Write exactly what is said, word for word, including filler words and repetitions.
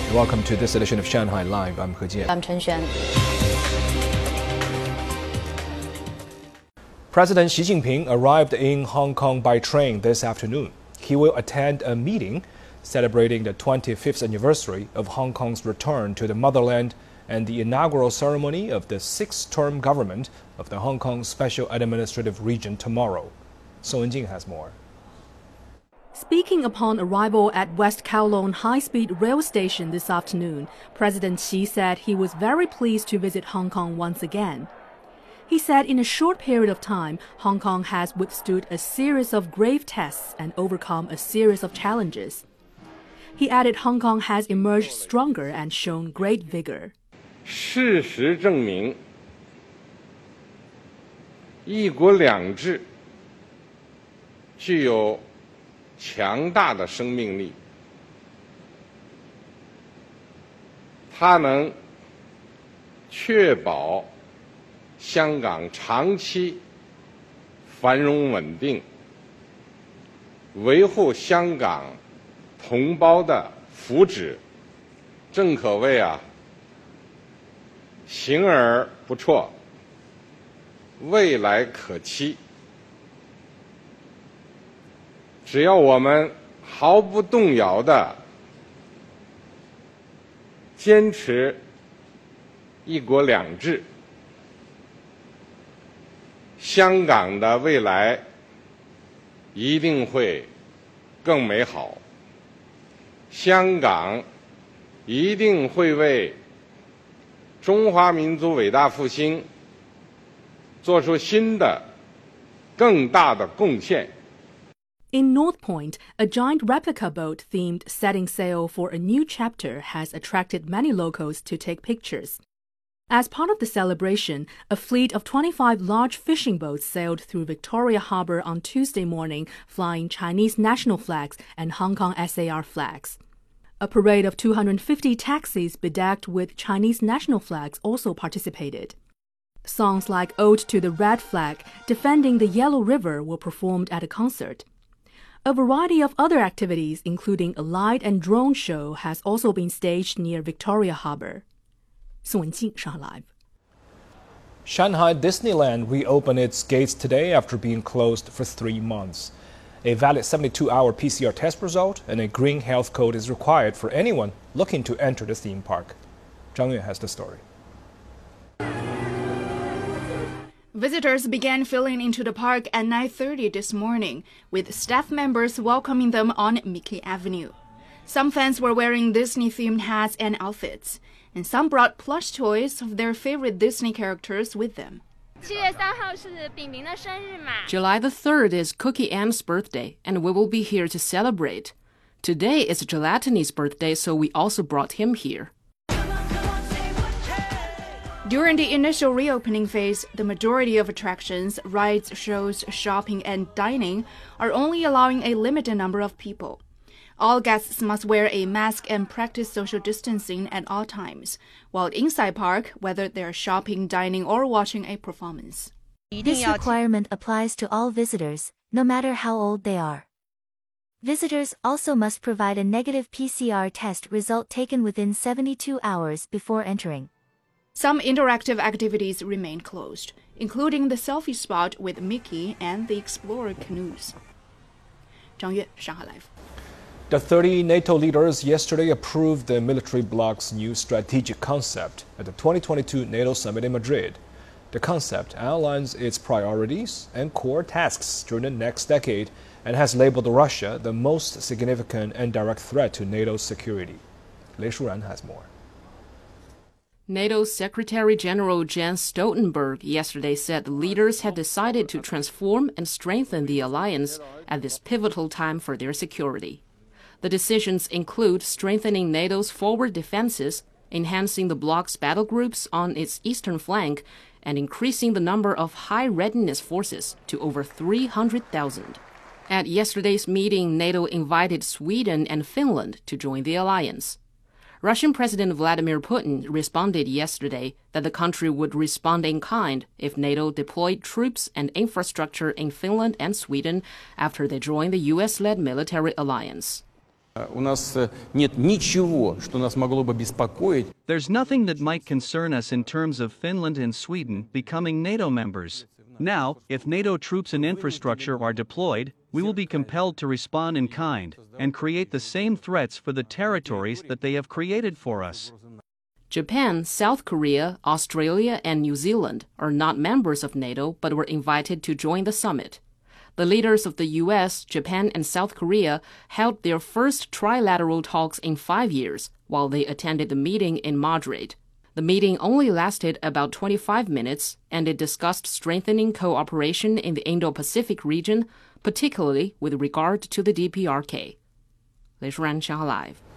Welcome to this edition of Shanghai Live. I'm He Jian. I'm Chen Xuan. President Xi Jinping arrived in Hong Kong by train this afternoon. He will attend a meeting celebrating the twenty-fifth anniversary of Hong Kong's return to the motherland and the inaugural ceremony of the sixth-term government of the Hong Kong Special Administrative Region tomorrow. Song Wenjing has more. Speaking upon arrival at West Kowloon High-Speed Rail Station this afternoon, President Xi said he was very pleased to visit Hong Kong once again. He said in a short period of time, Hong Kong has withstood a series of grave tests and overcome a series of challenges. He added Hong Kong has emerged stronger and shown great vigor. 事实证明，一国两制具有强大的生命力，它能确保香港长期繁荣稳定，维护香港同胞的福祉，正可谓啊，行而不辍，未来可期。只要我们毫不动摇地坚持一国两制，香港的未来一定会更美好，香港一定会为中华民族伟大复兴做出新的、更大的贡献。 In North Point, a giant replica boat themed Setting Sail for a New Chapter has attracted many locals to take pictures. As part of the celebration, a fleet of twenty-five large fishing boats sailed through Victoria Harbour on Tuesday morning, flying Chinese national flags and Hong Kong S A R flags. A parade of two hundred fifty taxis bedecked with Chinese national flags also participated. Songs like Ode to the Red Flag, Defending the Yellow River were performed at a concert. A variety of other activities, including a light and drone show, has also been staged near Victoria Harbour. Song Wenjing, Shanghai Live. Shanghai Disneyland reopened its gates today after being closed for three months. A valid seventy-two hour P C R test result and a green health code is required for anyone looking to enter the theme park. Zhang Yue has the story. Visitors began filing into the park at nine thirty this morning, with staff members welcoming them on Mickey Avenue. Some fans were wearing Disney-themed hats and outfits, and some brought plush toys of their favorite Disney characters with them. July the third is Cookie Ann's birthday, and we will be here to celebrate. Today is Gelatini's birthday, so we also brought him here. During the initial reopening phase, the majority of attractions, rides, shows, shopping, and dining are only allowing a limited number of people. All guests must wear a mask and practice social distancing at all times, while inside park, whether they're shopping, dining, or watching a performance. This requirement applies to all visitors, no matter how old they are. Visitors also must provide a negative P C R test result taken within seventy-two hours before entering. Some interactive activities remain closed, including the selfie spot with Mickey and the Explorer canoes. Zhang Yue, Shanghai Live. The thirty NATO leaders yesterday approved the military bloc's new strategic concept at the twenty twenty-two NATO summit in Madrid. The concept outlines its priorities and core tasks during the next decade and has labeled Russia the most significant and direct threat to NATO's security. Lei Shuran has more. NATO's Secretary-General Jens Stoltenberg yesterday said the leaders had decided to transform and strengthen the alliance at this pivotal time for their security. The decisions include strengthening NATO's forward defenses, enhancing the bloc's battle groups on its eastern flank, and increasing the number of high-readiness forces to over three hundred thousand. At yesterday's meeting, NATO invited Sweden and Finland to join the alliance. Russian President Vladimir Putin responded yesterday that the country would respond in kind if NATO deployed troops and infrastructure in Finland and Sweden after they joined the U S-led military alliance. У нас нет ничего, что нас могло бы беспокоить. There's nothing that might concern us in terms of Finland and Sweden becoming NATO members. Now, if NATO troops and infrastructure are deployed, we will be compelled to respond in kind and create the same threats for the territories that they have created for us. Japan, South Korea, Australia, and New Zealand are not members of NATO but were invited to join the summit. The leaders of the U S, Japan, and South Korea held their first trilateral talks in five years while they attended the meeting in Madrid. The meeting only lasted about twenty-five minutes, and it discussed strengthening cooperation in the Indo-Pacific region, particularly with regard to the D P R K. 雷淑然，上海 Live。